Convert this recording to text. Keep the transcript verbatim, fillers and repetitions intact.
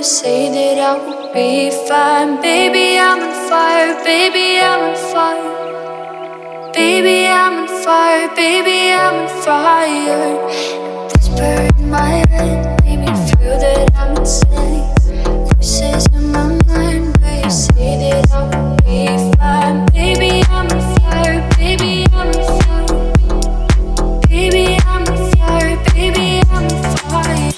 say that I will be fine. Baby, I'm on fire, baby, I'm on fire. Baby, I'm on fire, baby, I'm on fire. This bird in my head made me feel that I'm insane. Voices in my mind where you say that I will be fine. Baby, I'm on fire, baby, I'm on fire. Baby, I'm on fire, baby, I'm on fire.